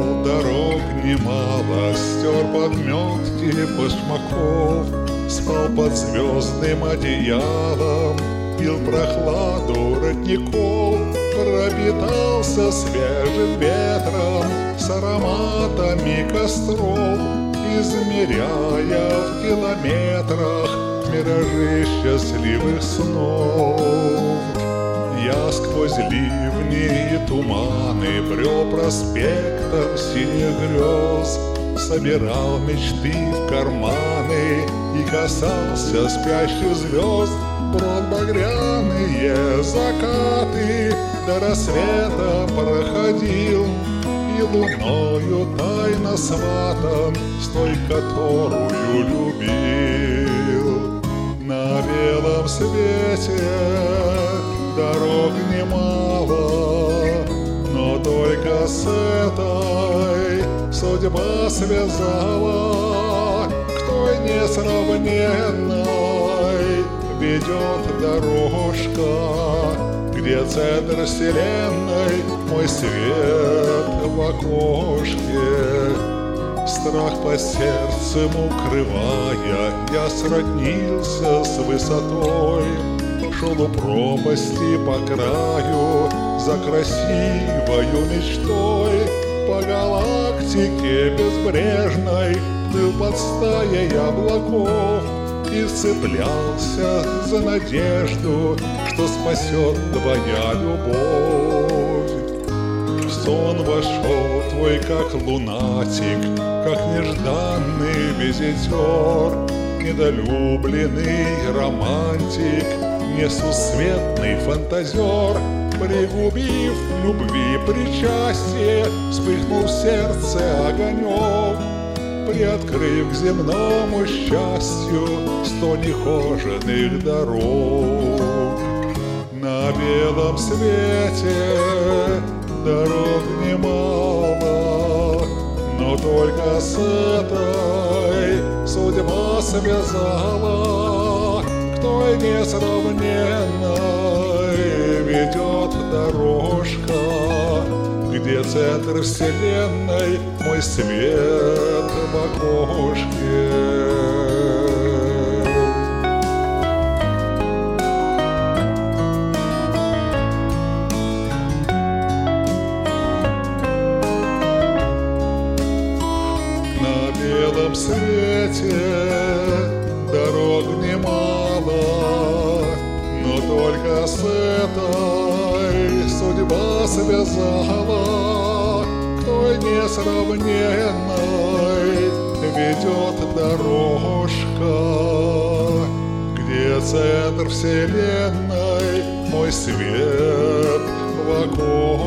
дорог немало, стер подметки башмаков, спал под звездным одеялом, пил прохладу родников, пропитался свежим ветром с ароматами костров, измеряя в километрах миражи счастливых снов. Я сквозь ливни и туманы брел проспектом синих грез, собирал мечты в карманы и касался спящих звезд. Брод багряные закаты до рассвета проходил, и луною тайно сватан с той, которую любил. На белом свете дорог немало, но только с этой судьба связала. К той несравненной ведет дорожка, где центр вселенной мой свет в окошке. Страх по сердцем укрывая, я сроднился с высотой, шел у пропасти по краю за красивою мечтой. По галактике безбрежной плыл под стаей облаков и цеплялся за надежду, что спасет твоя любовь. В сон вошел твой, как лунатик, как нежданный визитер, недолюбленный романтик, несусветный фантазер. Пригубив любви причастие, вспыхнул в сердце огонек, приоткрыв к земному счастью 100 нехоженных дорог. На белом свете дорог немало, но только с этой судьба связала. К той несравненной ведет дорожка, где центр вселенной мой свет в окошке. На белом свете дорог немало, но только с этой судьба связала. К той несравненной ведет дорожка, где центр вселенной мой свет в окошке.